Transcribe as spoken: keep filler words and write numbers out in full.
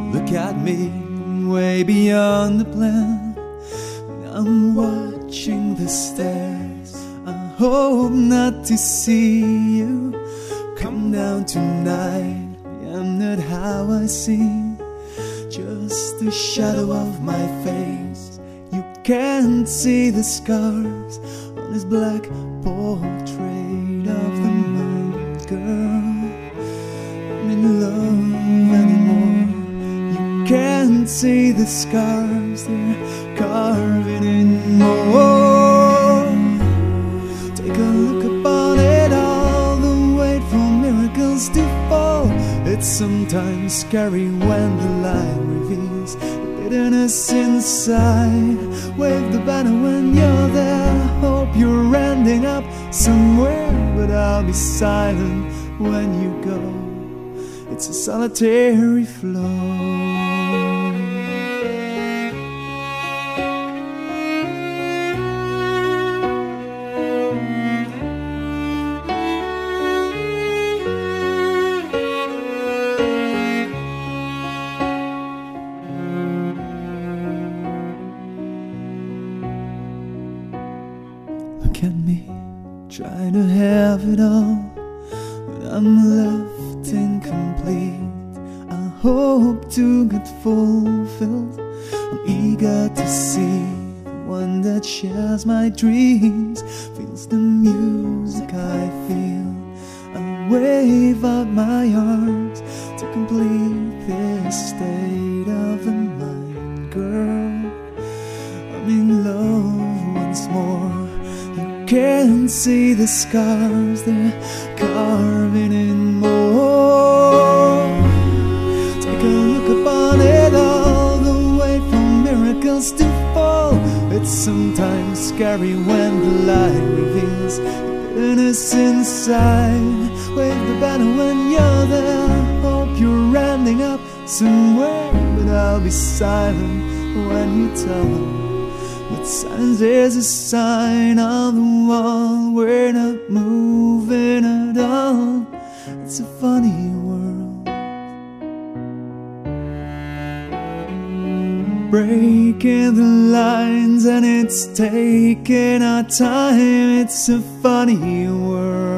Look at me, way beyond the plan. I'm watching the stars. I hope not to see you come down tonight. I'm not how I seem, just the shadow of my face. You can't see the scars on this black portrait of the mind girl. I'm in love anymore. You can't see the scars, they're carving in more. Take a look upon it all, the wait for miracles to fall. It's sometimes scary when the light reveals the bitterness inside. Wave the banner when you're there, hope you're ending up somewhere. But I'll be silent when you go, it's a solitary flow. Look at me, trying to have it all, but I'm left incomplete. I hope to get fulfilled. I'm eager to see the one that shares my dreams, feels the music I feel. I wave out my arms to complete this state of the mind, girl. I'm in love once more. Can't see the scars, they're carving in more. Take a look upon it all, the wait for miracles to fall. It's sometimes scary when the light reveals the bitterness inside. Wave the banner when you're there, hope you're ending up somewhere. But I'll be silent when you tell them. But silence is a sign on the wall. We're not moving at all. It's a funny world, breaking the lines, and it's taking our time. It's a funny world.